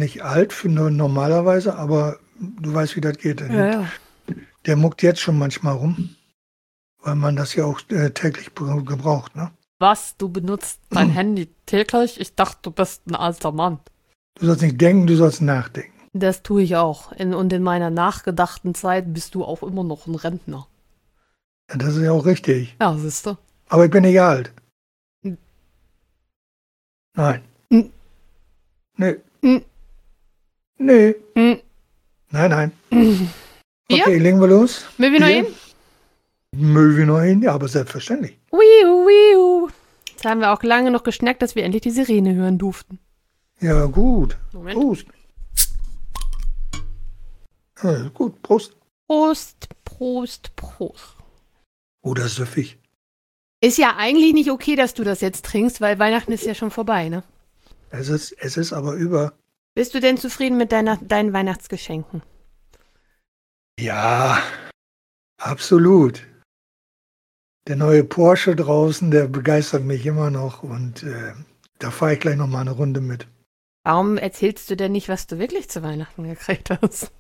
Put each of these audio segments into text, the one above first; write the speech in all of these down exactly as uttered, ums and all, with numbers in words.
nicht alt für nur normalerweise, aber du weißt, wie das geht. Ja, ja. Der muckt jetzt schon manchmal rum, weil man das ja auch äh, täglich be- gebraucht, ne? Was? Du benutzt dein Handy täglich? Ich dachte, du bist ein alter Mann. Du sollst nicht denken, du sollst nachdenken. Das tue ich auch. In, und in meiner nachgedachten Zeit bist du auch immer noch ein Rentner. Ja, das ist ja auch richtig. Ja, siehst du. Aber ich bin nicht alt. Hm. Nein. Hm. Nee. Hm. Nee. Hm. Nein, nein. Bier? Okay, legen wir los. Will wir noch Bier? hin? Mögen wir noch hin? Ja, aber selbstverständlich. Wiu, wiu. Jetzt haben wir auch lange noch geschnackt, dass wir endlich die Sirene hören durften. Ja, gut. Moment. Prost. Ja, gut, Prost. Prost, Prost, Prost. Oder süffig. Ist ja eigentlich nicht okay, dass du das jetzt trinkst, weil Weihnachten ist ja schon vorbei, ne? Es ist, es ist aber über. Bist du denn zufrieden mit deiner, deinen Weihnachtsgeschenken? Ja, absolut. Der neue Porsche draußen, der begeistert mich immer noch und äh, da fahre ich gleich noch mal eine Runde mit. Warum erzählst du denn nicht, was du wirklich zu Weihnachten gekriegt hast?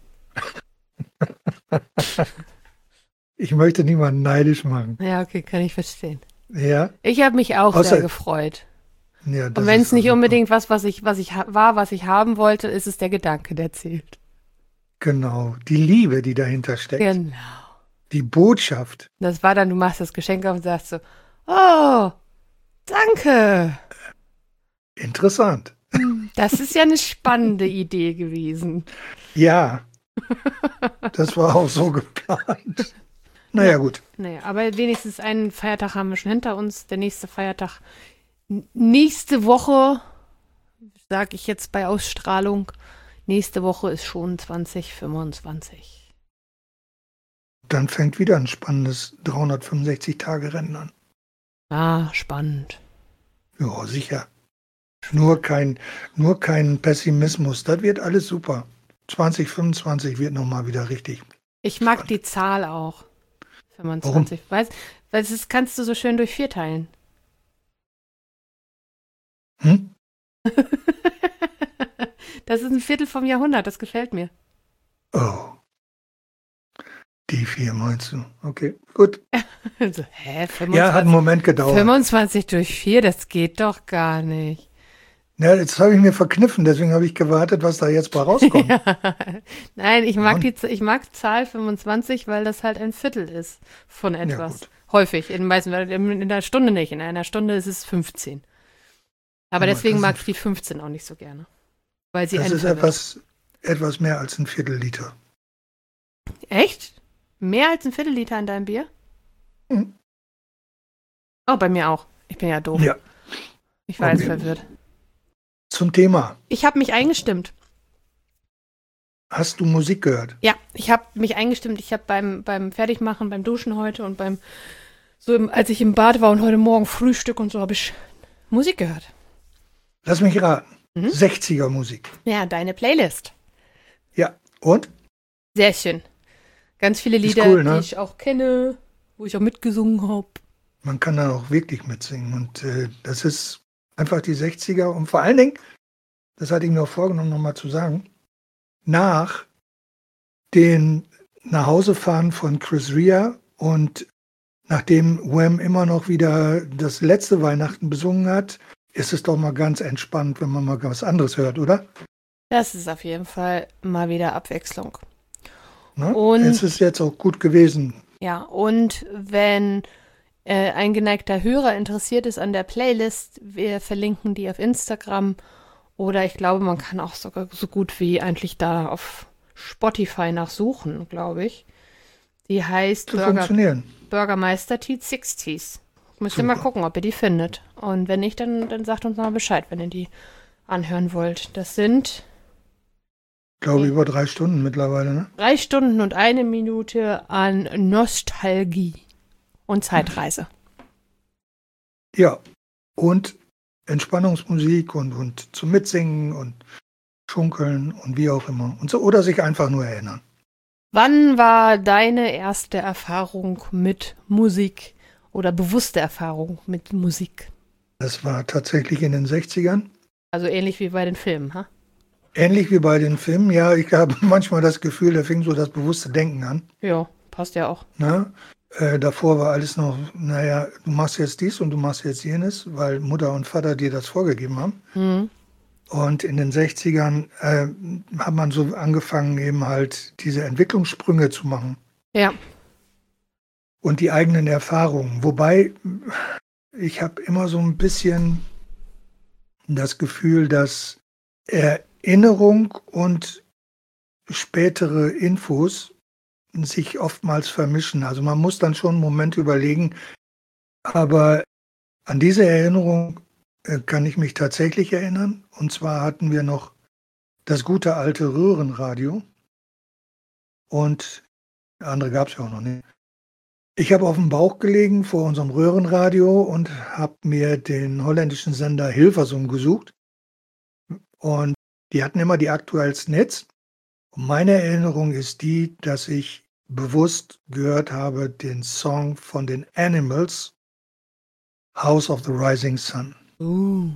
Ich möchte niemanden neidisch machen. Ja, okay, kann ich verstehen. Ja, Ich habe mich auch Außer- sehr gefreut. ja. das Und wenn ist es nicht super. unbedingt was, was ich, was ich ha- war, was ich haben wollte, ist es der Gedanke, der zählt. Genau, die Liebe, die dahinter steckt. Genau. Die Botschaft. Das war dann, du machst das Geschenk auf und sagst so, oh, danke. Interessant. Das ist ja eine spannende Idee gewesen. Ja, das war auch so geplant. Naja, gut. Naja, aber wenigstens einen Feiertag haben wir schon hinter uns. Der nächste Feiertag, n- nächste Woche, sage ich jetzt bei Ausstrahlung, nächste Woche ist schon zwanzig fünfundzwanzig. Dann fängt wieder ein spannendes dreihundertfünfundsechzig-Tage-Rennen an. Ah, spannend. Ja, sicher. Nur kein, nur kein Pessimismus. Das wird alles super. zwanzig fünfundzwanzig wird nochmal wieder richtig. Ich mag die Zahl auch. fünfundzwanzig. Weißt, weil das kannst du so schön durch vier teilen. Hm? Das ist ein Viertel vom Jahrhundert, das gefällt mir. Oh. Die vier meinst du? Okay, gut. Also, hä, Ja, hat einen fünfundzwanzig, Moment gedauert. fünfundzwanzig durch vier, das geht doch gar nicht. Ja, jetzt habe ich mir verkniffen, deswegen habe ich gewartet, was da jetzt bei rauskommt. Ja. Nein, ich mag, Ja. die, Z- ich mag die Zahl fünfundzwanzig, weil das halt ein Viertel ist von etwas. gut. Häufig, in, meisten, in einer Stunde nicht. In einer Stunde ist es fünfzehn. Aber Aber deswegen das mag ist- ich die fünfzehn auch nicht so gerne. Weil sie Das einen ist verwirrt. etwas, etwas mehr als ein Viertel Liter. Echt? Mehr als ein Viertel Liter an deinem Bier? Mhm. Oh, bei mir auch. Ich bin ja doof. Ja. Ich war jetzt Okay. verwirrt. Zum Thema. Ich habe mich eingestimmt. Hast du Musik gehört? Ja, ich habe mich eingestimmt. Ich habe beim, beim Fertigmachen, beim Duschen heute und beim, so im, als ich im Bad war und heute Morgen Frühstück und so, habe ich Musik gehört. Lass mich raten. Mhm. sechziger Musik. Ja, deine Playlist. Ja. Und? Sehr schön. Ganz viele Ist Lieder, cool, ne? die ich auch kenne, wo ich auch mitgesungen habe. Man kann da auch wirklich mitsingen. Und äh, das ist einfach die sechziger. Und vor allen Dingen, das hatte ich mir auch vorgenommen, nochmal zu sagen, nach den Nachhausefahren von Chris Rea und nachdem Wham immer noch wieder das letzte Weihnachten besungen hat, ist es doch mal ganz entspannt, wenn man mal was anderes hört, oder? Das ist auf jeden Fall mal wieder Abwechslung. Ne? Und- Es ist jetzt auch gut gewesen. Ja, und wenn äh, ein geneigter Hörer interessiert ist an der Playlist, wir verlinken die auf Instagram oder ich glaube, man kann auch sogar so gut wie eigentlich da auf Spotify nachsuchen, glaube ich. Die heißt Zu Burger, funktionieren. Bürgermeister Tea sechziger. Müsst ihr mal Super. gucken, ob ihr die findet. Und wenn nicht, dann, dann sagt uns mal Bescheid, wenn ihr die anhören wollt. Das sind Ich glaube, Ja. über drei Stunden mittlerweile, ne? drei Stunden und eine Minute an Nostalgie und Zeitreise. Ja. Und Entspannungsmusik und, und zum Mitsingen und Schunkeln und wie auch immer. Und so, oder sich einfach nur erinnern. Wann war deine erste Erfahrung mit Musik oder bewusste Erfahrung mit Musik? Das war tatsächlich in den sechzigern. Also ähnlich wie bei den Filmen, ha? Ähnlich wie bei den Filmen, ja, ich habe manchmal das Gefühl, da fing so das bewusste Denken an. Ja, passt ja auch. Ne? Äh, davor war alles noch, naja, du machst jetzt dies und du machst jetzt jenes, weil Mutter und Vater dir das vorgegeben haben. Mhm. Und in den sechzigern äh, hat man so angefangen, eben halt diese Entwicklungssprünge zu machen. Ja. Und die eigenen Erfahrungen. Wobei, ich habe immer so ein bisschen das Gefühl, dass Erinnerung und spätere Infos sich oftmals vermischen. Also man muss dann schon einen Moment überlegen, aber an diese Erinnerung äh, kann ich mich tatsächlich erinnern. Und zwar hatten wir noch das gute alte Röhrenradio und andere gab es ja auch noch nicht. Ich habe auf dem Bauch gelegen vor unserem Röhrenradio und habe mir den holländischen Sender Hilversum gesucht. Und die hatten immer die aktuellsten Hits. Und meine Erinnerung ist die, dass ich bewusst gehört habe den Song von den Animals, House of the Rising Sun. Uh.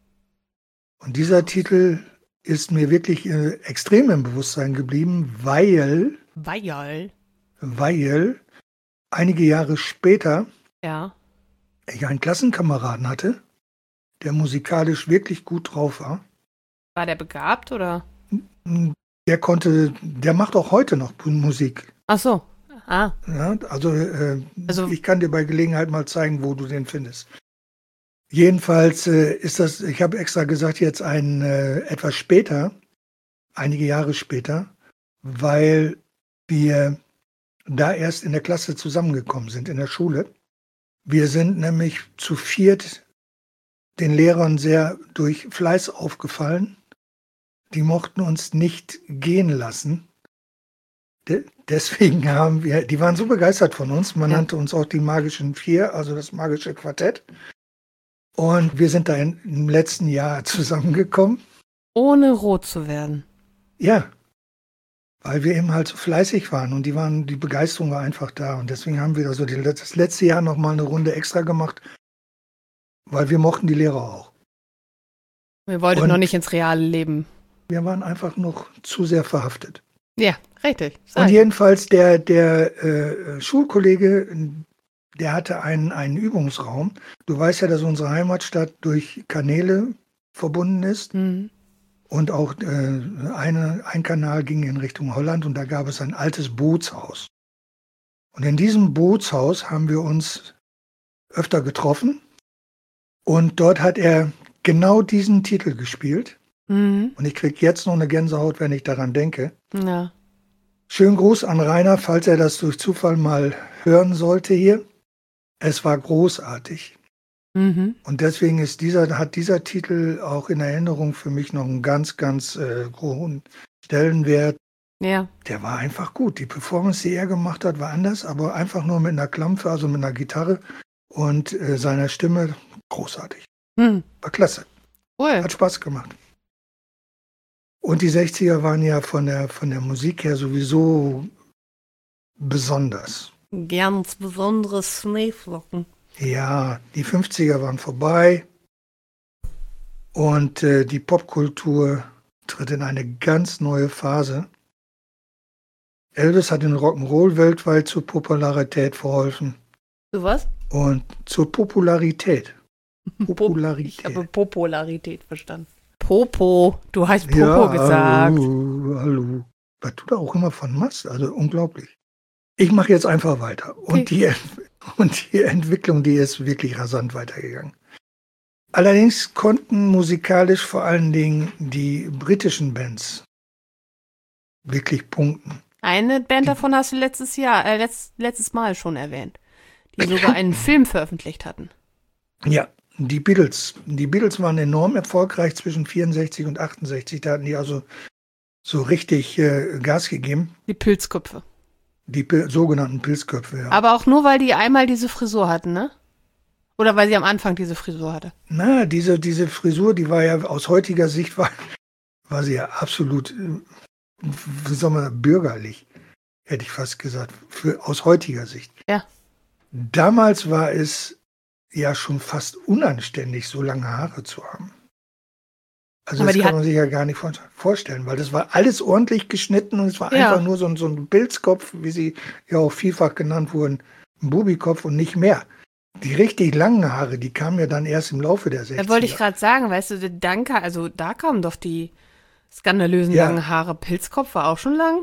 Und dieser Titel ist mir wirklich äh, extrem im Bewusstsein geblieben, weil, Weil. weil einige Jahre später Ja. ich einen Klassenkameraden hatte, der musikalisch wirklich gut drauf war. War der begabt oder? Der konnte, der macht auch heute noch Musik. Ach so. Ah. Ja, also, äh, Also- ich kann dir bei Gelegenheit mal zeigen, wo du den findest. Jedenfalls äh, ist das, ich habe extra gesagt, jetzt ein äh, etwas später, einige Jahre später, weil wir da erst in der Klasse zusammengekommen sind, in der Schule. Wir sind nämlich zu viert den Lehrern sehr durch Fleiß aufgefallen. Die mochten uns nicht gehen lassen. De- deswegen haben wir, die waren so begeistert von uns, man Ja. nannte uns auch die magischen Vier, also das magische Quartett. Und wir sind da in, im letzten Jahr zusammengekommen. Ohne rot zu werden. Ja, weil wir eben halt so fleißig waren und die waren, die Begeisterung war einfach da. Und deswegen haben wir also die, das letzte Jahr nochmal eine Runde extra gemacht, weil wir mochten die Lehrer auch. Wir wollten Und- noch nicht ins reale Leben. Wir waren einfach noch zu sehr verhaftet. Ja, richtig. Und Sag. jedenfalls der, der äh, Schulkollege, der hatte einen, einen Übungsraum. Du weißt ja, dass unsere Heimatstadt durch Kanäle verbunden ist. Mhm. Und auch äh, eine, ein Kanal ging in Richtung Holland und da gab es ein altes Bootshaus. Und in diesem Bootshaus haben wir uns öfter getroffen. Und dort hat er genau diesen Titel gespielt. Mhm. Und ich kriege jetzt noch eine Gänsehaut, wenn ich daran denke. Ja. Schönen Gruß an Rainer, falls er das durch Zufall mal hören sollte hier. Es war großartig. Mhm. Und deswegen ist dieser, hat dieser Titel auch in Erinnerung für mich noch einen ganz, ganz äh, hohen Stellenwert. Ja. Der war einfach gut. Die Performance, die er gemacht hat, war anders, aber einfach nur mit einer Klampfe, also mit einer Gitarre und äh, seiner Stimme großartig. Mhm. War klasse. Cool. Hat Spaß gemacht. Und die sechziger waren ja von der, von der Musik her sowieso besonders. Ganz besonderes Schneeflocken. Ja, die fünfziger waren vorbei und äh, die Popkultur tritt in eine ganz neue Phase. Elvis hat den Rock'n'Roll weltweit zur Popularität verholfen. Du was? Und zur Popularität. Ich Popularität. habe Popularität verstanden. Popo. Du hast Popo ja, gesagt. Hallo, hallo. Was du da auch immer von machst, also unglaublich. Ich mache jetzt einfach weiter. Und, Okay. die, und die Entwicklung, die ist wirklich rasant weitergegangen. Allerdings konnten musikalisch vor allen Dingen die britischen Bands wirklich punkten. Eine Band davon hast du letztes Jahr, äh, letzt, letztes Mal schon erwähnt, die sogar einen Film veröffentlicht hatten. Ja, die Beatles. Die Beatles waren enorm erfolgreich zwischen vierundsechzig und achtundsechzig. Da hatten die also so richtig äh, Gas gegeben. Die Pilzköpfe. Die Pil- sogenannten Pilzköpfe. Ja. Aber auch nur, weil die einmal diese Frisur hatten, ne? Oder weil sie am Anfang diese Frisur hatte. Na, diese, diese Frisur, die war ja aus heutiger Sicht, war, war sie ja absolut, äh, wie soll man, bürgerlich, hätte ich fast gesagt, für, aus heutiger Sicht. Ja. Damals war es ja schon fast unanständig, so lange Haare zu haben. Also Aber das die kann hat- man sich ja gar nicht vor- vorstellen, weil das war alles ordentlich geschnitten und es war Ja. einfach nur so ein, so ein Pilzkopf, wie sie ja auch vielfach genannt wurden, ein Bubikopf und nicht mehr. Die richtig langen Haare, die kamen ja dann erst im Laufe der sechziger. Da wollte ich gerade sagen, weißt du, Danke, also da kamen doch die skandalösen Ja. langen Haare. Pilzkopf war auch schon lang?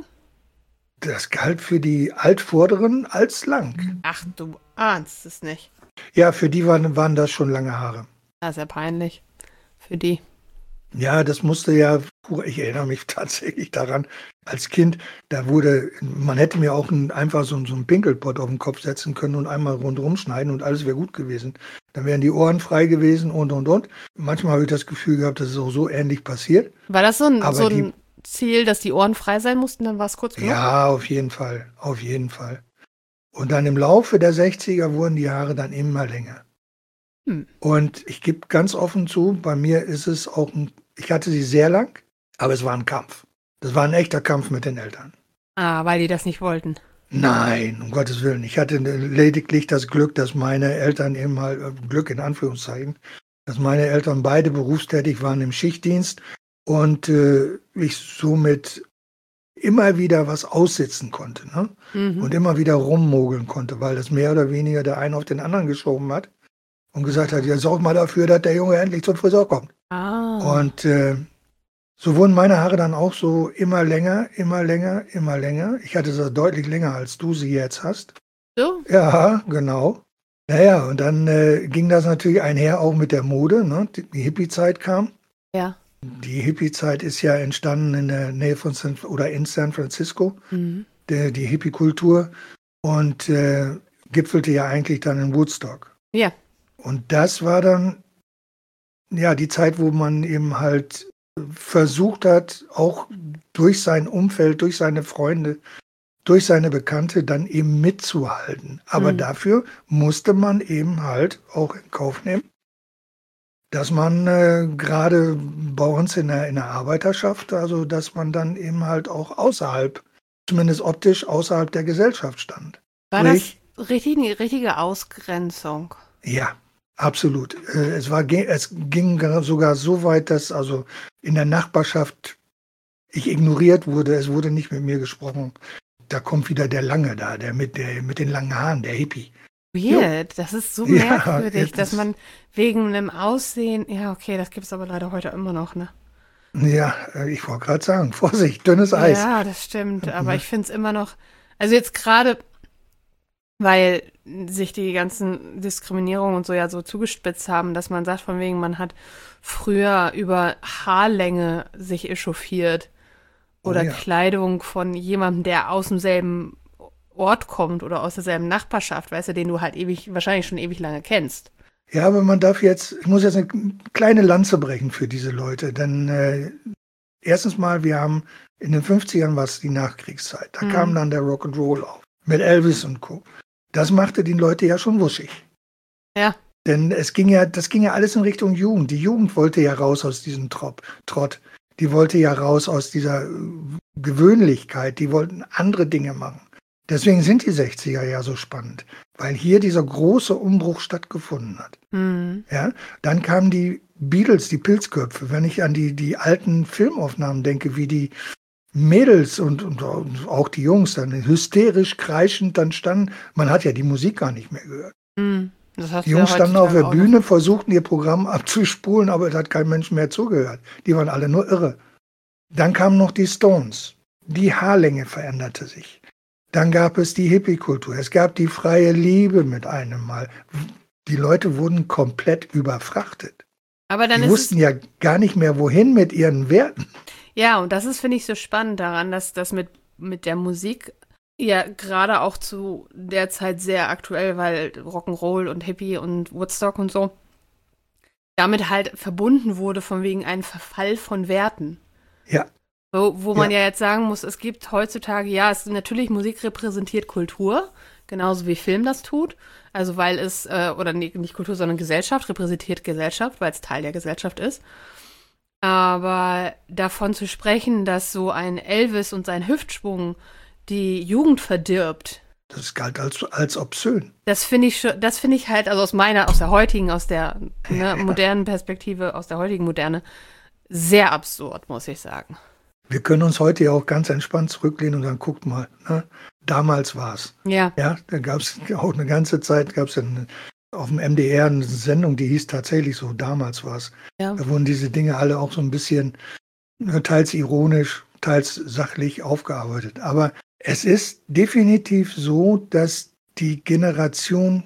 Das galt für die Altvorderen als lang. Ach, du ahnst es nicht. Ja, für die waren, waren das schon lange Haare. Das ist ja peinlich. Für die. Ja, das musste ja, ich erinnere mich tatsächlich daran, als Kind, da wurde, man hätte mir auch ein, einfach so, so einen Pinkelpott auf den Kopf setzen können und einmal rundherum schneiden und alles wäre gut gewesen. Dann wären die Ohren frei gewesen und, und, und. Manchmal habe ich das Gefühl gehabt, dass es auch so ähnlich passiert. War das so ein, Aber so die- ein Ziel, dass die Ohren frei sein mussten? Dann war es kurz genug? Ja, auf jeden Fall, auf jeden Fall. Und dann im Laufe der sechziger wurden die Haare dann immer länger. Hm. Und ich gebe ganz offen zu, bei mir ist es auch ein, ich hatte sie sehr lang, aber es war ein Kampf. Das war ein echter Kampf mit den Eltern. Ah, weil die das nicht wollten. Nein, um Gottes Willen. Ich hatte lediglich das Glück, dass meine Eltern eben mal, äh, Glück in Anführungszeichen, dass meine Eltern beide berufstätig waren im Schichtdienst und äh, ich somit immer wieder was aussitzen konnte, ne? Mhm. Und immer wieder rummogeln konnte, weil das mehr oder weniger der eine auf den anderen geschoben hat und gesagt hat, ja, sorg mal dafür, dass der Junge endlich zum Friseur kommt. ah. Und äh, so wurden meine Haare dann auch so immer länger, immer länger, immer länger. Ich hatte sie deutlich länger, als du sie jetzt hast. So? Ja, genau. Naja, und dann äh, ging das natürlich einher auch mit der Mode, ne? Die, die Hippie-Zeit kam. Ja. Die Hippie-Zeit ist ja entstanden in der Nähe von San, oder in San Francisco, Mhm. der, die Hippie-Kultur, und äh, gipfelte ja eigentlich dann in Woodstock. Ja. Und das war dann ja die Zeit, wo man eben halt versucht hat, auch durch sein Umfeld, durch seine Freunde, durch seine Bekannte dann eben mitzuhalten. Aber Mhm. dafür musste man eben halt auch in Kauf nehmen, dass man äh, gerade bei uns in der, in der Arbeiterschaft, also dass man dann eben halt auch außerhalb, zumindest optisch außerhalb der Gesellschaft stand. War Sprich, das richtig, eine richtige Ausgrenzung? Ja, absolut. Äh, Es war, ge- es ging gar- sogar so weit, dass also in der Nachbarschaft ich ignoriert wurde. Es wurde nicht mit mir gesprochen. Da kommt wieder der Lange da, der mit, der mit den langen Haaren, der Hippie. Weird, das ist so Ja, merkwürdig, jetzt dass ist- man wegen einem Aussehen, ja okay, das gibt es aber leider heute immer noch, ne? Ja, äh, ich wollte gerade sagen, Vorsicht, dünnes Eis. Ja, das stimmt, aber Mhm. ich finde es immer noch, also jetzt gerade, weil sich die ganzen Diskriminierungen und so ja so zugespitzt haben, dass man sagt, von wegen, man hat früher über Haarlänge sich echauffiert oder Oh ja. Kleidung von jemandem, der aus demselben Ort kommt oder aus derselben Nachbarschaft, weißt du, den du halt ewig, wahrscheinlich schon ewig lange kennst. Ja, aber man darf jetzt, ich muss jetzt eine kleine Lanze brechen für diese Leute, denn äh, erstens mal, wir haben in den fünfzigern war es die Nachkriegszeit, da Mhm. kam dann der Rock'n'Roll auf, mit Elvis und Co. Das machte die Leute ja schon wuschig. Ja. Denn es ging ja, das ging ja alles in Richtung Jugend. Die Jugend wollte ja raus aus diesem Trop, Trott. Die wollte ja raus aus dieser äh, Gewöhnlichkeit. Die wollten andere Dinge machen. Deswegen sind die sechziger ja so spannend, weil hier dieser große Umbruch stattgefunden hat. Mhm. Ja, dann kamen die Beatles, die Pilzköpfe. Wenn ich an die, die alten Filmaufnahmen denke, wie die Mädels und, und auch die Jungs dann hysterisch kreischend dann standen, man hat ja die Musik gar nicht mehr gehört. Mhm. Das hast Die du ja Jungs standen auf heutzutage der auch noch. Bühne, versuchten ihr Programm abzuspulen, aber es hat kein Mensch mehr zugehört. Die waren alle nur irre. Dann kamen noch die Stones. Die Haarlänge veränderte sich. Dann gab es die Hippie-Kultur. Es gab die freie Liebe mit einem Mal. Die Leute wurden komplett überfrachtet. Aber dann Die ist wussten es, ja gar nicht mehr, wohin mit ihren Werten. ja, und das ist, finde ich, so spannend daran, dass das mit, mit der Musik ja gerade auch zu der Zeit sehr aktuell, weil Rock'n'Roll und Hippie und Woodstock und so damit halt verbunden wurde von wegen einem Verfall von Werten. Ja. Wo, wo man Ja. ja jetzt sagen muss, es gibt heutzutage, ja, es natürlich Musik repräsentiert Kultur, genauso wie Film das tut. Also weil es, äh, oder nee, nicht Kultur, sondern Gesellschaft, repräsentiert Gesellschaft, weil es Teil der Gesellschaft ist. Aber davon zu sprechen, dass so ein Elvis und sein Hüftschwung die Jugend verdirbt, Das galt als, als obszön. das finde ich schon, das finde ich halt, also aus meiner, aus der heutigen, aus der ne, modernen Perspektive, aus der heutigen Moderne, sehr absurd, muss ich sagen. Wir können uns heute ja auch ganz entspannt zurücklehnen und dann guckt mal, ne? Damals war es. Ja. Ja, da gab es auch eine ganze Zeit, gab es auf dem M D R eine Sendung, die hieß tatsächlich so, damals war es. Ja. Da wurden diese Dinge alle auch so ein bisschen, ne, teils ironisch, teils sachlich aufgearbeitet. Aber es ist definitiv so, dass die Generation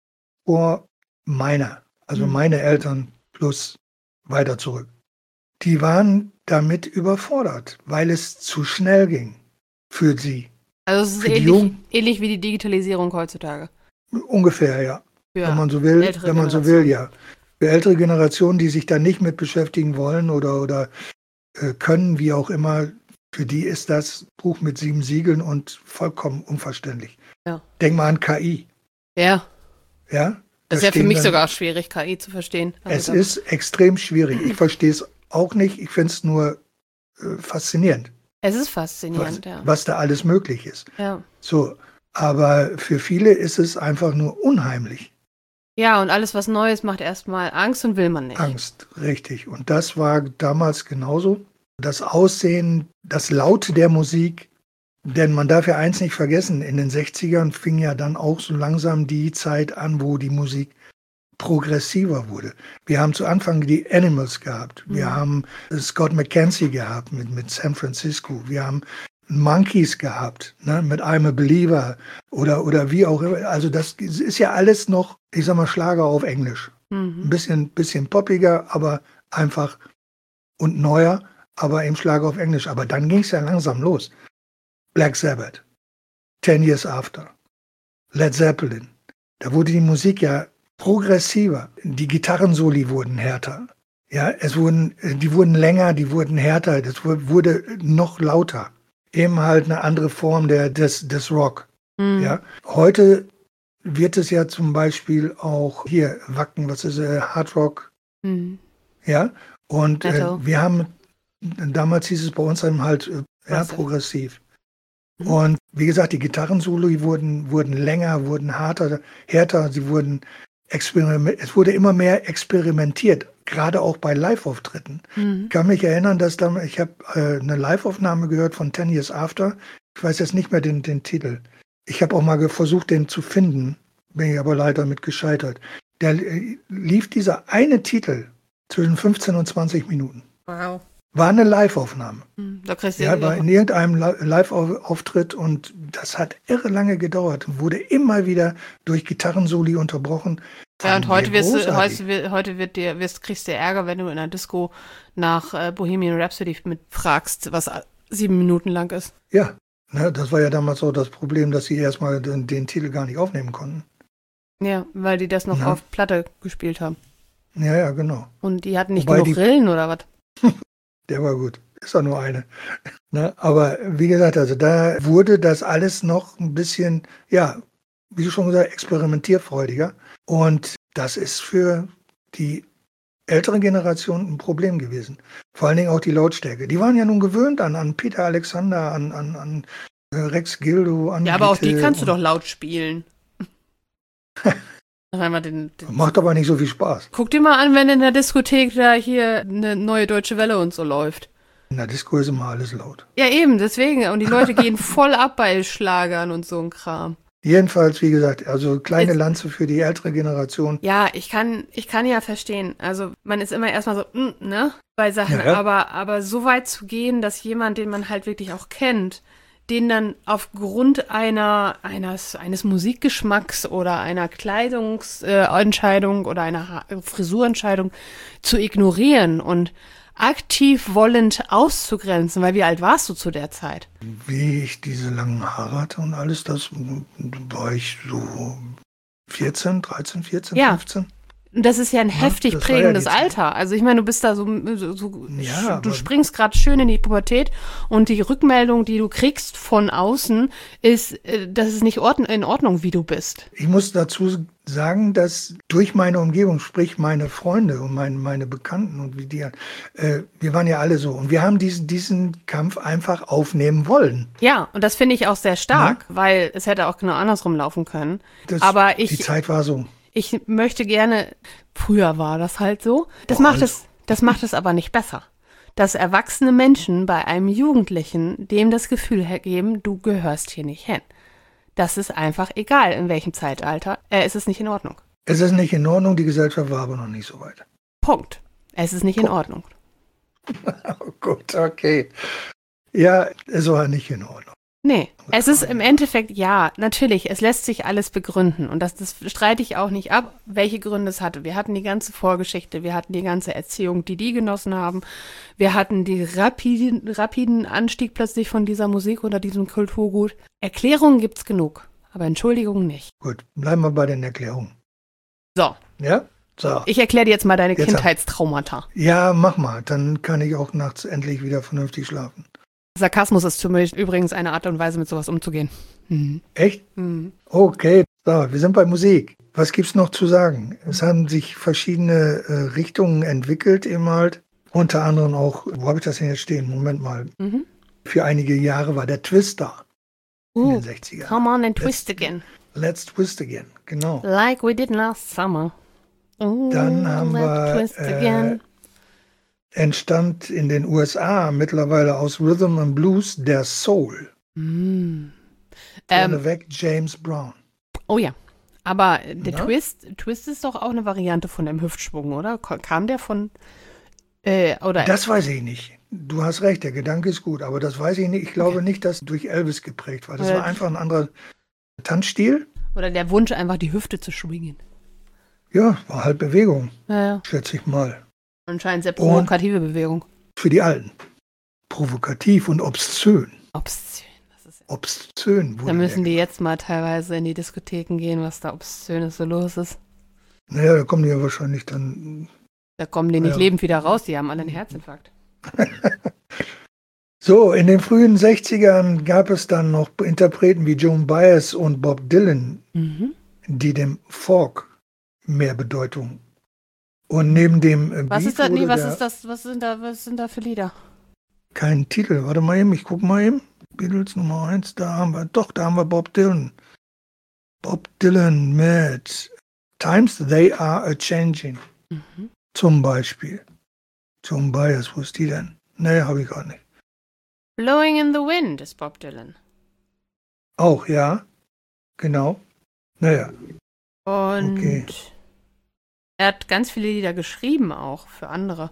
vor meiner, also Mhm. meine Eltern plus weiter zurück, die waren damit überfordert, weil es zu schnell ging für sie. Also es ist Für die ähnlich, Jungen- ähnlich wie die Digitalisierung heutzutage. Ungefähr, ja. Für Wenn man so will, ältere wenn man so will, ja. Für ältere Generationen, die sich da nicht mit beschäftigen wollen oder, oder äh, können, wie auch immer, für die ist das Buch mit sieben Siegeln und vollkommen unverständlich. Ja. Denk mal an K I. Ja, Ja? das Da ist ja für stehen mich dann- sogar schwierig, K I zu verstehen. Also Es da- ist extrem schwierig. Ich verstehe es auch nicht. Ich finde es nur äh, faszinierend, Es ist was, faszinierend, ja. was da alles möglich ist. ja. So, aber für viele ist es einfach nur unheimlich. Ja, und alles, was Neues, macht erstmal Angst und will man nicht. Angst, richtig. Und das war damals genauso. Das Aussehen, das Laute der Musik. Denn man darf ja eins nicht vergessen, in den sechzigern fing ja dann auch so langsam die Zeit an, wo die Musik progressiver wurde. Wir haben zu Anfang die Animals gehabt. Wir Mhm. haben Scott McKenzie gehabt mit, mit San Francisco. Wir haben Monkeys gehabt, ne, mit I'm a Believer oder, oder wie auch immer. Also das ist ja alles noch, ich sag mal, Schlager auf Englisch. Ein Mhm. bisschen, bisschen poppiger, aber einfach und neuer, aber im Schlager auf Englisch. Aber dann ging es ja langsam los. Black Sabbath, Ten Years After, Led Zeppelin. Da wurde die Musik ja progressiver. Die Gitarrensoli wurden härter. Ja, es wurden, die wurden länger, die wurden härter. Das wurde noch lauter. Eben halt eine andere Form der, des, des Rock. Mhm. Ja. Heute wird es ja zum Beispiel auch hier Wacken, was ist äh, Hard Rock, Mhm. ja. Und äh, Metal. wir haben, damals hieß es bei uns dann halt äh, ja, Progressive. progressiv. Mhm. Und wie gesagt, die Gitarrensoli wurden, wurden länger, wurden harter, härter, sie wurden experiment, es wurde immer mehr experimentiert, gerade auch bei Live-Auftritten. Mhm. Ich kann mich erinnern, dass da, ich habe äh, eine Live-Aufnahme gehört von Ten Years After. Ich weiß jetzt nicht mehr den, den Titel. Ich habe auch mal ge- versucht, den zu finden, bin ich aber leider mit gescheitert. Da äh, lief dieser eine Titel zwischen fünfzehn und zwanzig Minuten. Wow. War eine Live-Aufnahme. Mhm. Da kriegst du Ja, ja, war in irgendeinem Li- Live-Auftritt und das hat irre lange gedauert und wurde immer wieder durch Gitarrensoli unterbrochen. Ja, und Fanden heute wir wirst du, großartig. heute, wird- heute wird dir, wirst, kriegst du Ärger, wenn du in einer Disco nach äh, Bohemian Rhapsody mit fragst, was äh, sieben Minuten lang ist. Ja, ne, das war ja damals auch das Problem, dass sie erstmal den, den Titel gar nicht aufnehmen konnten. Ja, weil die das noch Ja. auf Platte gespielt haben. Ja, ja, genau. Und die hatten nicht Wobei genug die- Rillen oder was? Der war gut. Ist doch nur eine. Ne? Aber wie gesagt, also da wurde das alles noch ein bisschen, ja, wie du schon gesagt, experimentierfreudiger. Und das ist für die ältere Generation ein Problem gewesen. Vor allen Dingen auch die Lautstärke. Die waren ja nun gewöhnt an, an Peter Alexander, an, an, an äh, Rex Gildo, an Ja, aber auch die Beatle kannst du und- doch laut spielen. Sag einmal den, den Macht aber nicht so viel Spaß. Guck dir mal an, wenn in der Diskothek da hier eine neue Deutsche Welle und so läuft. In der Disco ist immer alles laut. Ja, eben, deswegen. Und die Leute gehen voll ab bei Schlagern und so ein Kram. Jedenfalls, wie gesagt, also kleine Jetzt- Lanze für die ältere Generation. Ja, ich kann, ich kann ja verstehen. Also man ist immer erstmal so, mm, ne, bei Sachen. Ja, ja. Aber, aber so weit zu gehen, dass jemand, den man halt wirklich auch kennt, den dann aufgrund einer, eines, eines Musikgeschmacks oder einer Kleidungsentscheidung oder einer Ha- Frisurentscheidung zu ignorieren und aktiv wollend auszugrenzen, weil wie alt warst du zu der Zeit? Wie ich diese langen Haare hatte und alles, das war ich so vierzehn, dreizehn, vierzehn, Ja. fünfzehn. Und das ist ja ein heftig das war ja prägendes die Zeit. Alter. Also ich meine, du bist da so, so, so Ja, du aber- springst gerade schön in die Pubertät und die Rückmeldung, die du kriegst von außen, ist, äh, das ist nicht ordn- in Ordnung, wie du bist. Ich muss dazu sagen, dass durch meine Umgebung, sprich meine Freunde und meine, meine Bekannten und wie die, äh, wir waren ja alle so. Und wir haben diesen, diesen Kampf einfach aufnehmen wollen. Ja, und das finde ich auch sehr stark, weil es hätte auch genau andersrum laufen können. Das, Aber ich- die Zeit war so. Ich möchte gerne, früher war das halt so, das Boah, macht alles- es, das macht es aber nicht besser. dass erwachsene Menschen bei einem Jugendlichen dem das Gefühl geben, du gehörst hier nicht hin. Das ist einfach egal, in welchem Zeitalter. Äh, es ist nicht in Ordnung. Es ist nicht in Ordnung, die Gesellschaft war aber noch nicht so weit. Punkt. Es ist nicht Punkt. in Ordnung. Oh gut, okay. Ja, es war nicht in Ordnung. Nee, es ist im Endeffekt, ja, natürlich, es lässt sich alles begründen und das, das streite ich auch nicht ab, welche Gründe es hatte. Wir hatten die ganze Vorgeschichte, wir hatten die ganze Erziehung, die die genossen haben, wir hatten den rapiden, rapiden Anstieg plötzlich von dieser Musik oder diesem Kulturgut. Erklärungen gibt's genug, aber Entschuldigungen nicht. Gut, bleiben wir bei den Erklärungen. So. Ja? So. Ich erkläre dir jetzt mal deine Jetzt Kindheitstraumata. Ja, mach mal, dann kann ich auch nachts endlich wieder vernünftig schlafen. Sarkasmus ist für mich übrigens eine Art und Weise, mit sowas umzugehen. Mhm. Echt? Mhm. Okay, so, wir sind bei Musik. Was gibt's noch zu sagen? Es haben sich verschiedene äh, Richtungen entwickelt eben halt. Unter anderem auch, wo habe ich das denn jetzt stehen? Moment mal. Mhm. Für einige Jahre war der Twister in Uh, den sechzigern. come on and twist Let's, again. Let's twist again, genau. Like we did last summer. Ooh, Dann haben let's wir, twist again. äh, entstand in den U S A mittlerweile aus Rhythm and Blues der Soul. Mm. Ähm, Ähm, weg James Brown. oh ja, aber der Na? Twist, Twist ist doch auch eine Variante von dem Hüftschwung, oder? Ko- Kam der von, äh, oder, Das weiß ich nicht. Du hast recht, der Gedanke ist gut, aber das weiß ich nicht. Ich glaube nicht, dass durch Elvis geprägt war. Das Äh, war einfach ein anderer Tanzstil. oder der Wunsch, einfach die Hüfte zu schwingen. Ja, war halt Bewegung, Ja, ja. schätze ich mal. Anscheinend sehr provokative Bewegung. Für die Alten. Provokativ und obszön. Obszön. Das ist ja. Obszön wurde Da müssen der die jetzt mal teilweise in die Diskotheken gehen, was da obszönes so los ist. Naja, da kommen die ja wahrscheinlich dann. Da kommen die nicht Ja. lebend wieder raus, die haben alle einen Herzinfarkt. So, in den frühen sechzigern gab es dann noch Interpreten wie Joan Baez und Bob Dylan, Mhm. die dem Folk mehr Bedeutung. Und neben dem äh, Was Beat ist das? Nee, wurde was der- ist das? Was sind da, was sind da für Lieder? Kein Titel. Warte mal eben, ich gucke mal eben. Beatles Nummer eins, da haben wir, doch, da haben wir Bob Dylan. Bob Dylan mit Times They Are A-Changing Mhm. zum Beispiel. Joan Baez, wo ist die denn? Nee, habe ich gar nicht. Blowing in the Wind ist Bob Dylan. Auch, ja. Genau. Naja, Und Okay. er hat ganz viele Lieder geschrieben auch für andere.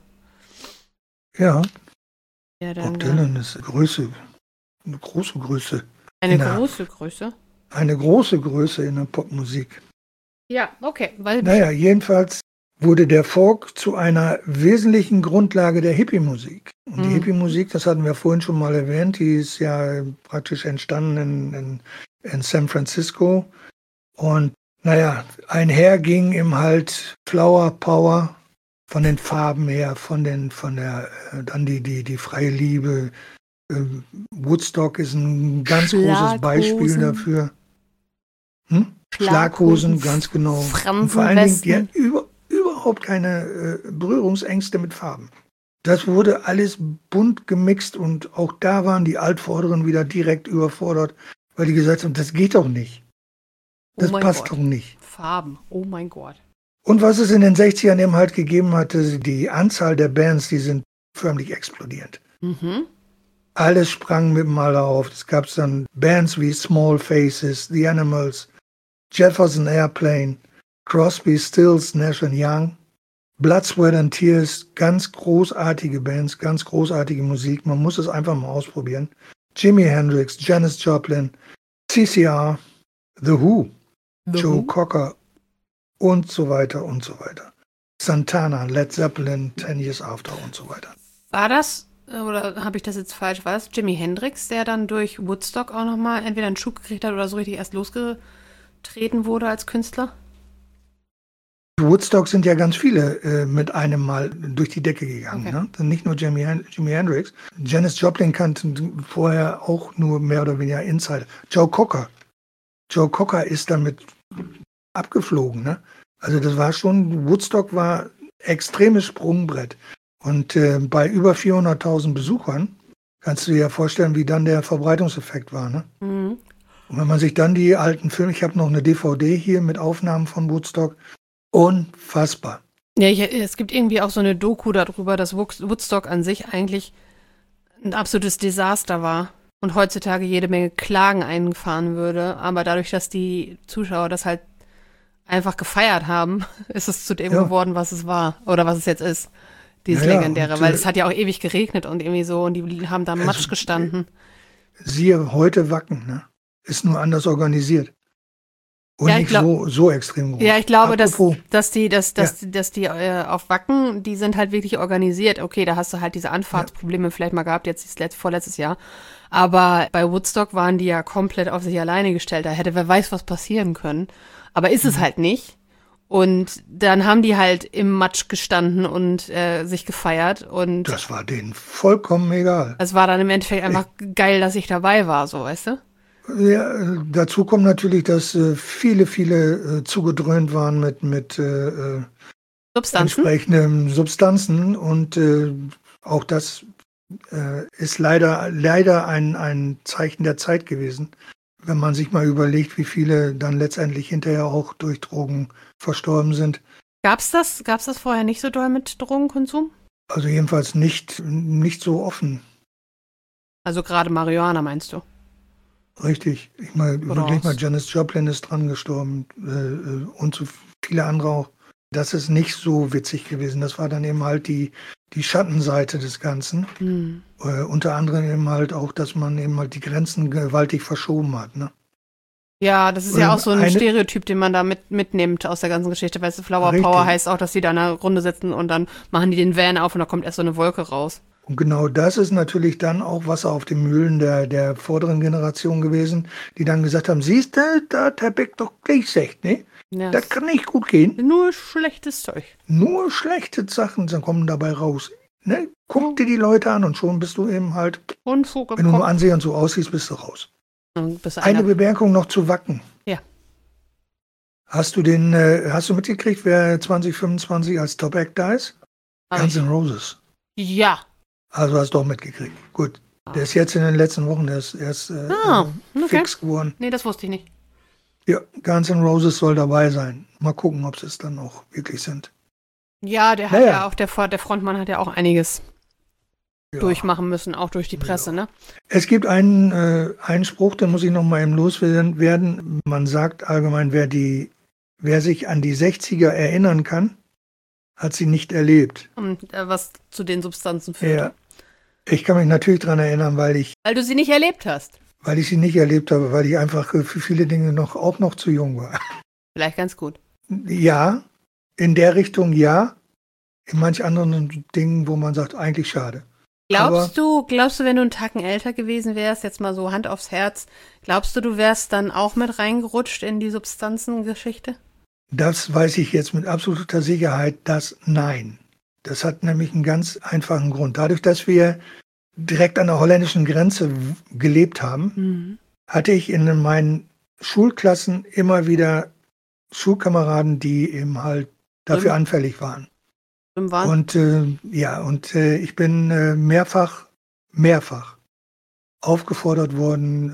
ja. Ja, dann Bob Dylan ist Größe, eine große Größe. eine Na. große Größe. Eine große Größe in der Popmusik. Ja, okay. Weil Naja, jedenfalls wurde der Folk zu einer wesentlichen Grundlage der Hippie-Musik. Und die Mhm. Hippie-Musik, das hatten wir vorhin schon mal erwähnt, die ist ja praktisch entstanden in, in, in San Francisco. Und naja, einher ging ihm halt Flower Power von den Farben her, von den, von der, äh, dann die, die, die freie Liebe. Ähm, Woodstock ist ein ganz großes Beispiel Schlaghosen. dafür. Hm? Schlaghosen, Schlaghosen, ganz genau. Und vor allen Dingen, die Fransenwesten. hat über, überhaupt keine äh, Berührungsängste mit Farben. Das wurde alles bunt gemixt und auch da waren die Altvorderen wieder direkt überfordert, weil die gesagt haben, das geht doch nicht. Das Oh mein passt Gott. doch nicht. Farben. Oh mein Gott. Und was es in den sechzigern eben halt gegeben hatte, die Anzahl der Bands, die sind förmlich explodierend. Mhm. Alles sprang mit dem Aller auf. Es gab dann Bands wie Small Faces, The Animals, Jefferson Airplane, Crosby, Stills, Nash and Young, Blood, Sweat and Tears, ganz großartige Bands, ganz großartige Musik. Man muss es einfach mal ausprobieren. Jimi Hendrix, Janis Joplin, C C R, The Who, The Joe Who? Cocker und so weiter und so weiter. Santana, Led Zeppelin, Ten Years After und so weiter. War das, oder habe ich das jetzt falsch, war das Jimi Hendrix, der dann durch Woodstock auch nochmal entweder einen Schub gekriegt hat oder so richtig erst losgetreten wurde als Künstler? Woodstock sind ja ganz viele äh, mit einem Mal durch die Decke gegangen. Okay. Ne? Dann nicht nur Jimi, Hen- Jimi Hendrix. Janis Joplin kannten vorher auch nur mehr oder weniger Insider. Joe Cocker. Joe Cocker ist damit abgeflogen. Ne? Also das war schon, Woodstock war extremes Sprungbrett. Und äh, bei über vierhunderttausend Besuchern kannst du dir ja vorstellen, wie dann der Verbreitungseffekt war. Ne? Mhm. Und wenn man sich dann die alten Filme, ich habe noch eine D V D hier mit Aufnahmen von Woodstock, unfassbar. Ja, ich, es gibt irgendwie auch so eine Doku darüber, dass Woodstock an sich eigentlich ein absolutes Desaster war und heutzutage jede Menge Klagen eingefahren würde. Aber dadurch, dass die Zuschauer das halt einfach gefeiert haben, ist es zu dem Ja. geworden, was es war oder was es jetzt ist. Dieses Ja, ja, legendäre, und, weil äh, es hat ja auch ewig geregnet und irgendwie so und die haben da im Also, Matsch gestanden. Siehe heute Wacken, ne? Ist nur anders organisiert. Und Ja, ich nicht glaub- so, so extrem groß. Ja, ich glaube, dass, Apropos, dass die, dass, dass, dass die äh, auf Wacken, die sind halt wirklich organisiert. Okay, da hast du halt diese Anfahrtsprobleme vielleicht mal gehabt, jetzt das letzte, vorletztes Jahr. Aber bei Woodstock waren die ja komplett auf sich alleine gestellt. Da hätte wer weiß, was passieren können. Aber ist es Mhm. halt nicht. Und dann haben die halt im Matsch gestanden und äh, sich gefeiert. Und das war denen vollkommen egal. es war dann im Endeffekt einfach geil, dass ich dabei war, so, weißt du? Ja, äh, dazu kommt natürlich, dass äh, viele, viele äh, zugedröhnt waren mit, mit äh, äh, Substanzen. entsprechenden Substanzen und äh, auch das äh, ist leider, leider ein, ein Zeichen der Zeit gewesen, wenn man sich mal überlegt, wie viele dann letztendlich hinterher auch durch Drogen verstorben sind. Gab's das, gab's das vorher nicht so doll mit Drogenkonsum? Also jedenfalls nicht, nicht so offen. Also gerade Marihuana, meinst du? Richtig. Ich meine, Oder überleg mal, aus- Janis Joplin ist dran gestorben äh, äh, und so viele andere auch. Das ist nicht so witzig gewesen. Das war dann eben halt die, die Schattenseite des Ganzen. Hm. Äh, unter anderem eben halt auch, dass man eben halt die Grenzen gewaltig verschoben hat. Ne? Ja, das ist ja Ähm, auch so ein eine- Stereotyp, den man da mit, mitnimmt aus der ganzen Geschichte. Weißt du, Flower Richtig. Power heißt auch, dass die da in einer Runde sitzen und dann machen die den Van auf und da kommt erst so eine Wolke raus. Und genau das ist natürlich dann auch Wasser auf den Mühlen der, der vorderen Generation gewesen, die dann gesagt haben, siehst du, da hat Herr Beck doch gleich gesagt, ne? Ja, Das kann nicht gut gehen. nur schlechtes Zeug. Nur schlechte Sachen sind- kommen dabei raus. Ne? Guck dir die Leute an und schon bist du eben halt, Unfug im wenn du nur Kopf. ansehen und so aussiehst, bist du raus. Und bis Eine einer, Bemerkung noch zu Wacken. Ja. Hast du den, äh, hast du mitgekriegt, wer zwanzig fünfundzwanzig als Top Act da ist? Hab Guns ich- N' Roses. ja. Also hast du auch mitgekriegt. Gut. Der ist jetzt in den letzten Wochen erst, erst äh, Ah, äh, okay. fix geworden. Nee, das wusste ich nicht. Ja, Guns N' Roses soll dabei sein. Mal gucken, ob sie es dann auch wirklich sind. Ja, der hat Naja. ja auch, der, Vor- der Frontmann hat ja auch einiges Ja. durchmachen müssen, auch durch die Presse, ne? Es gibt einen, äh, einen Spruch, den muss ich noch mal eben loswerden. werden. Man sagt allgemein, wer, die, wer sich an die sechziger erinnern kann, hat sie nicht erlebt. Und äh, was zu den Substanzen führt. Ja. Ich kann mich natürlich daran erinnern, weil ich, Weil du sie nicht erlebt hast. weil ich sie nicht erlebt habe, weil ich einfach äh, für viele Dinge noch, auch noch zu jung war. Vielleicht ganz gut. Ja, in der Richtung ja. In manch anderen Dingen, wo man sagt, eigentlich schade. Glaubst du, glaubst du, wenn du einen Tacken älter gewesen wärst, jetzt mal so Hand aufs Herz, glaubst du, du wärst dann auch mit reingerutscht in die Substanzengeschichte? Das weiß ich jetzt mit absoluter Sicherheit, dass nein. Das hat nämlich einen ganz einfachen Grund. Dadurch, dass wir direkt an der holländischen Grenze w- gelebt haben, Mhm. hatte ich in meinen Schulklassen immer wieder Schulkameraden, die eben halt dafür Mhm. anfällig waren. Im Wahn? Und äh, ja, und äh, ich bin äh, mehrfach, mehrfach aufgefordert worden,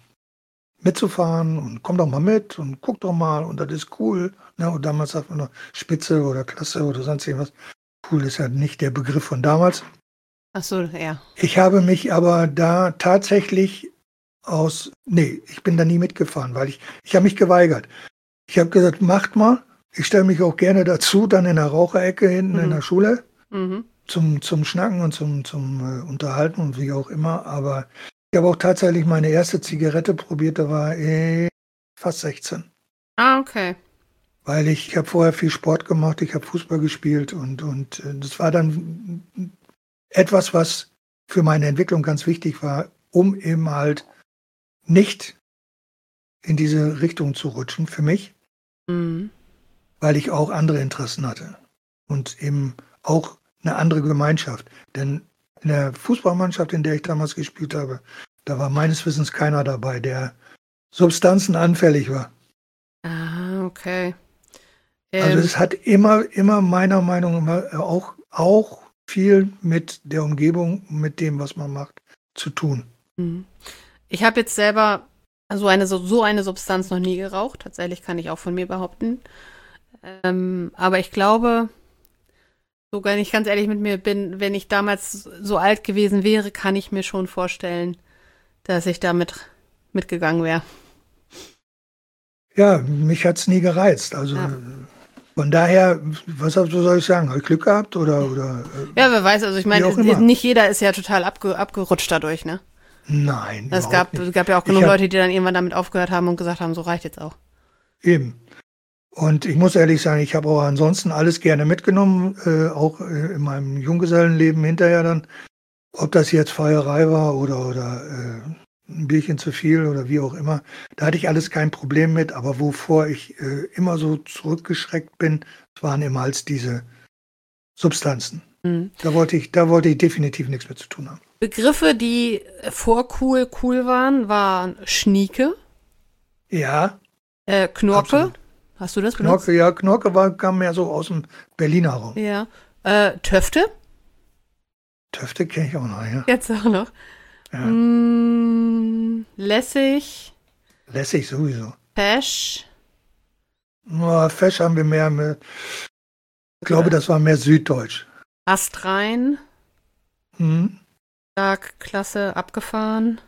äh, mitzufahren und komm doch mal mit und guck doch mal und das ist cool. Ne? Und damals sagt man noch Spitze oder Klasse oder sonst irgendwas. Cool ist ja nicht der Begriff von damals. Ach so, ja. Ich habe mich aber da tatsächlich aus, nee, ich bin da nie mitgefahren, weil ich, ich habe mich geweigert. Ich habe gesagt, macht mal. Ich stelle mich auch gerne dazu, dann in der Raucherecke hinten Mhm. in der Schule Mhm. zum, zum Schnacken und zum, zum äh, Unterhalten und wie auch immer. Aber ich habe auch tatsächlich meine erste Zigarette probiert, da war ich fast sechzehn. Ah, okay. Weil ich, ich habe vorher viel Sport gemacht, ich habe Fußball gespielt und, und äh, das war dann etwas, was für meine Entwicklung ganz wichtig war, um eben halt nicht in diese Richtung zu rutschen für mich, Mhm. weil ich auch andere Interessen hatte und eben auch eine andere Gemeinschaft. Denn in der Fußballmannschaft, in der ich damals gespielt habe, da war meines Wissens keiner dabei, der substanzenanfällig war. Ah, okay. Also Ähm, es hat immer, immer meiner Meinung nach auch, auch viel mit der Umgebung, mit dem, was man macht, zu tun. mhm. Ich habe jetzt selber so eine, so, so eine Substanz noch nie geraucht. Tatsächlich kann ich auch von mir behaupten. Ähm, aber ich glaube, So, wenn ich ganz ehrlich mit mir bin, wenn ich damals so alt gewesen wäre, kann ich mir schon vorstellen, dass ich damit mitgegangen wäre. Ja, mich hat es nie gereizt. Also Ja. von daher, was soll ich sagen? Habe ich Glück gehabt oder? oder äh, Ja, wer weiß, also ich meine, Wie auch immer. nicht jeder ist ja total abge abgerutscht dadurch, ne? Nein, Es überhaupt gab, nicht. es gab ja auch Ich genug hab- Leute, die dann irgendwann damit aufgehört haben und gesagt haben, so reicht jetzt auch. Eben. Und ich muss ehrlich sagen, ich habe auch ansonsten alles gerne mitgenommen, äh, auch äh, in meinem Junggesellenleben hinterher dann. Ob das jetzt Feierei war oder, oder äh, ein Bierchen zu viel oder wie auch immer. Da hatte ich alles kein Problem mit, aber wovor ich äh, immer so zurückgeschreckt bin, waren immer als diese Substanzen. Mhm. Da wollte ich, da wollte ich definitiv nichts mit zu tun haben. Begriffe, die vor cool cool waren, waren Schnieke, Ja, äh, Knorke. Absolut. Hast du das benutzt? Knorke, ja, Knorke war, kam mehr so aus dem Berliner Raum. Ja. Äh, Töfte, Töfte kenne ich auch noch, ja. jetzt auch noch. ja. Mm, lässig, Lässig sowieso. Fesch. Nur Fesch haben wir mehr mit, ich glaube, das war mehr Süddeutsch. Astrein, Hm? stark, klasse, abgefahren.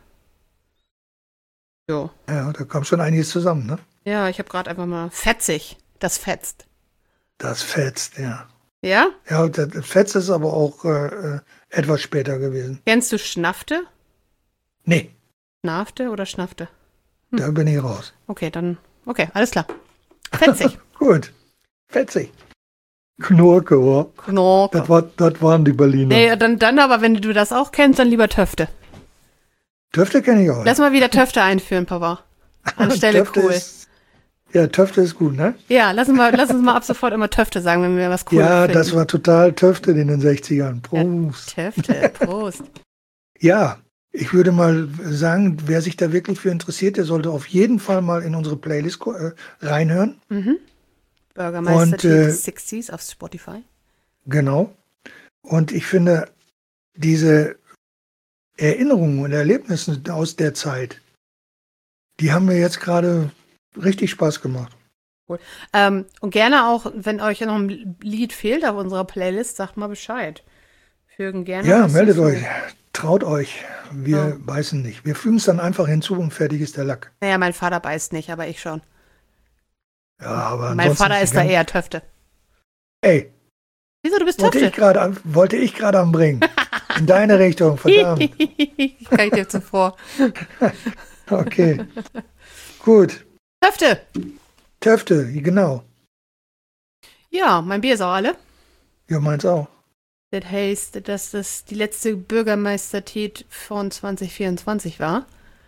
Jo. Ja, da kommt schon einiges zusammen, ne? Ja, ich habe gerade einfach mal fetzig. Das fetzt. Das fetzt, ja. Ja? Ja, das Fetz ist aber auch äh, äh, etwas später gewesen. Kennst du Schnafte? Nee, Schnafte oder Schnafte? da bin ich raus. Okay, dann. Okay, alles klar. Fetzig. Gut, fetzig. Knorke, oh. Knorke. Das, war, das waren die Berliner. Nee, dann, dann aber, wenn du das auch kennst, dann lieber Töfte. Töfte kenne ich auch. Lass mal wieder Töfte einführen, Papa. Anstelle Töfte cool. Ist, ja, Töfte ist gut, ne? Ja, lass uns, mal, lass uns mal ab sofort immer Töfte sagen, wenn wir was cool Ja, finden. das war total Töfte in den sechzigern. Prost. Töfte, Prost. Ja, ich würde mal sagen, wer sich da wirklich für interessiert, der sollte auf jeden Fall mal in unsere Playlist äh, reinhören. Mhm. Bürgermeister Und, äh, sechzig auf Spotify. Genau. Und ich finde, diese Erinnerungen und Erlebnisse aus der Zeit, die haben mir jetzt gerade richtig Spaß gemacht. Ähm, und gerne auch, wenn euch noch ein Lied fehlt auf unserer Playlist, sagt mal Bescheid. Fügen gerne Ja, was meldet hinzu. euch. Traut euch. Wir Ja. beißen nicht. Wir fügen es dann einfach hinzu und fertig ist der Lack. Naja, mein Vater beißt nicht, aber ich schon. Ja, aber Mein ansonsten Vater ist die da gan- eher Töfte. Ey, Wieso, du bist wollte ich Töfte? gerade an- wollte ich gerade anbringen. In deine Richtung, verdammt. Kann ich dir zuvor. Okay. Gut. Töfte! Töfte, genau. Ja, mein Bier ist auch alle. Ja, meins auch. Das heißt, dass das die letzte Bürgermeistertät von zwanzig vierundzwanzig war.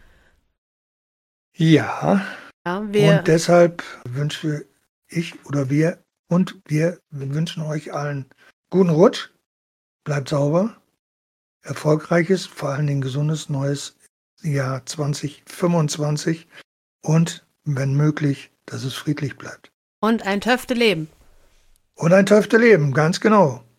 Ja. Ja, wir, Und deshalb wünsche ich oder wir und wir wünschen euch allen guten Rutsch. Bleibt sauber. Erfolgreiches, vor allen Dingen gesundes neues Jahr zwanzig fünfundzwanzig. Und wenn möglich, dass es friedlich bleibt. und ein Töfte leben. Und ein Töfte leben, ganz genau.